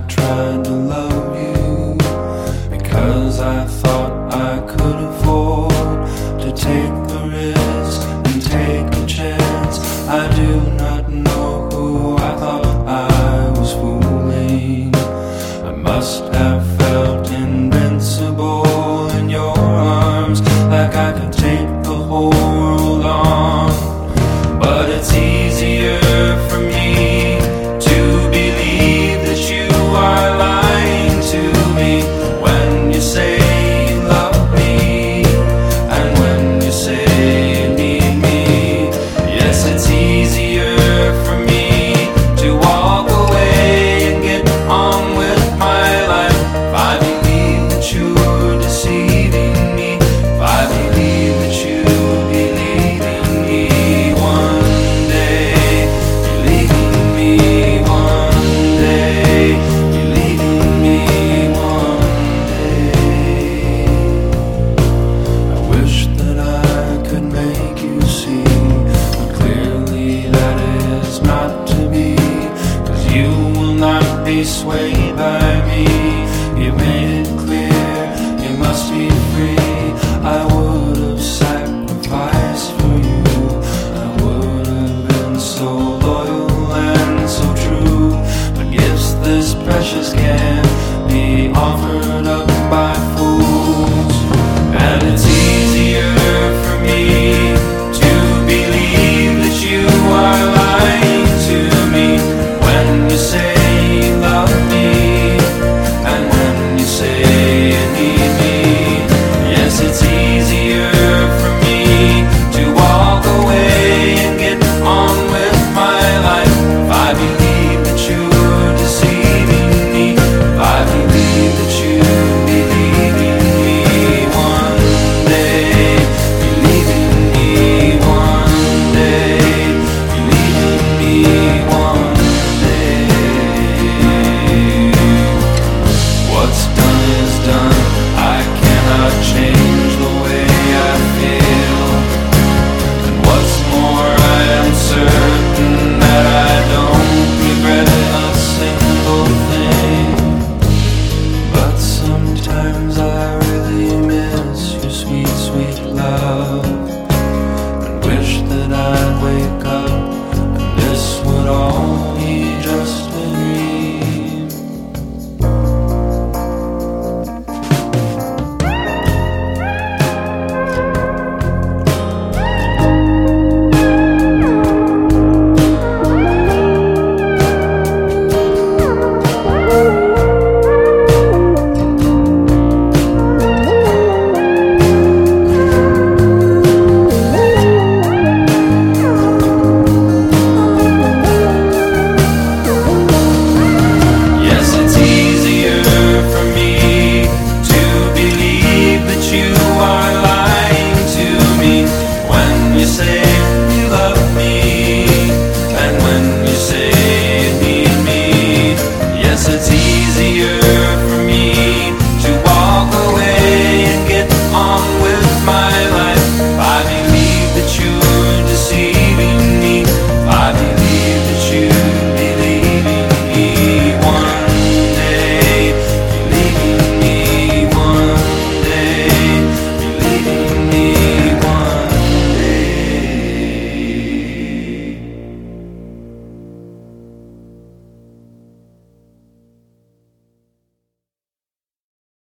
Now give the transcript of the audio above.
tried to love you because I thought I could afford to take the risk and take a chance. I do not know who I thought I was fooling. I must have felt invincible in your arms, like I could take the whole world on. But it's easier for me to believe that you are lying to me when you say you love me and when you say you need me. Yes, it's easier for me to walk away and get on with my life if I believe that you're deceiving me, if I believe that you'll be leaving me one day. You're leaving me one day. You're leaving me one day. I wish that I could make you see, but clearly that is not to be, 'cause you will not be swayed